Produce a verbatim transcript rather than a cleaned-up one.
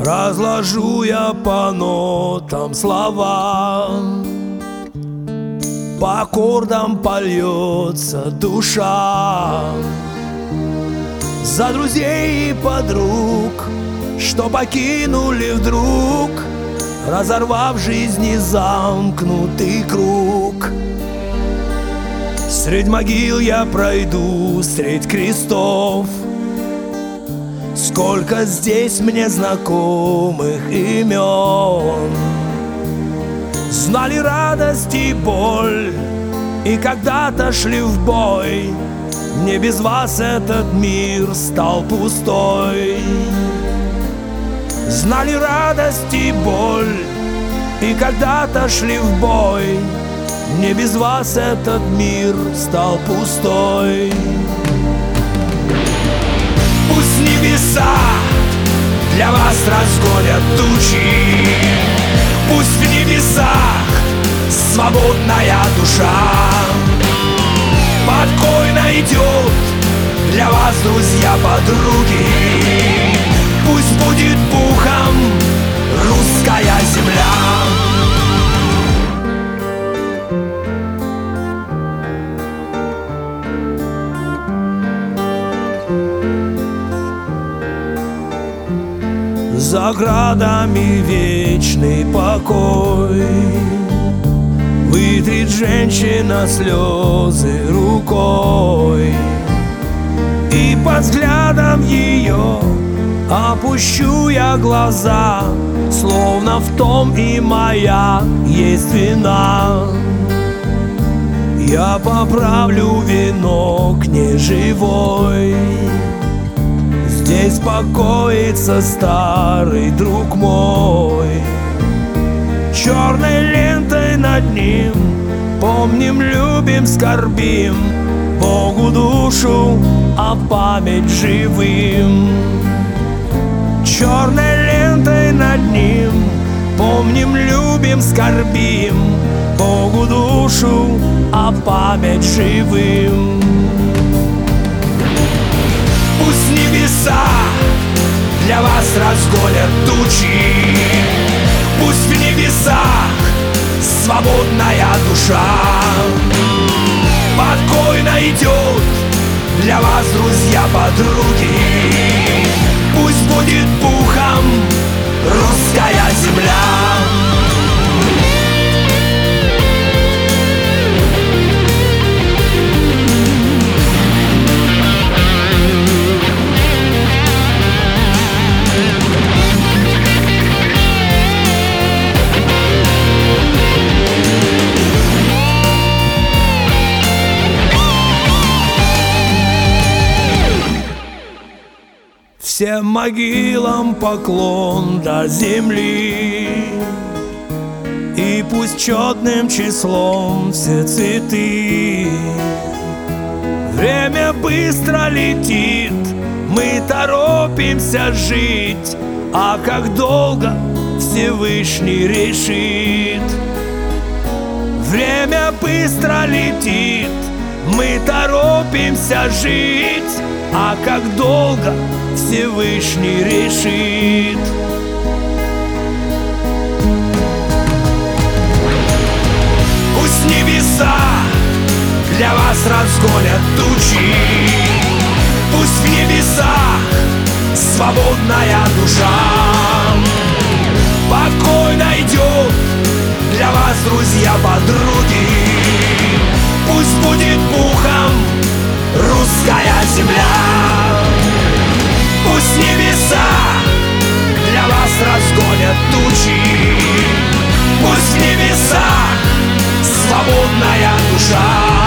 Разложу я по нотам слова, по аккордам польется душа. За друзей и подруг, что покинули вдруг, разорвав жизни замкнутый круг. Средь могил я пройду, средь крестов. Сколько здесь мне знакомых имен. Знали радость и боль, и когда-то шли в бой. Мне без вас этот мир стал пустой. Знали радость и боль, и когда-то шли в бой. Мне без вас этот мир стал пустой. Пусть небеса для вас разгонят тучи, пусть в небесах свободная душа. Покой найдет для вас, друзья, подруги. Пусть будет пухом русская земля. За градами вечный покой, вытрет женщина слезы рукой, и под взглядом ее опущу я глаза, словно в том и моя есть вина. Я поправлю венок неживой. Здесь покоится старый друг мой. Черной лентой над ним помним, любим, скорбим, Богу душу, а память живым. Черной лентой над ним помним, любим, скорбим, Богу душу, а память живым. Пусть небеса для вас разгонят тучи, пусть в небесах свободная душа. Покой найдет для вас, друзья, подруги. Пусть будет пухом русская земля. Всем могилам поклон до земли, и пусть четным числом все цветы. Время быстро летит, мы торопимся жить, а как долго Всевышний решит. Время быстро летит, мы торопимся жить, а как долго Всевышний решит. Пусть небеса для вас разгонят тучи, пусть в небесах свободная душа. Покой найдет для вас, друзья, подруги. Пусть будет пухом русская земля. Пусть небеса для вас разгонят тучи, пусть в небесах свободная душа.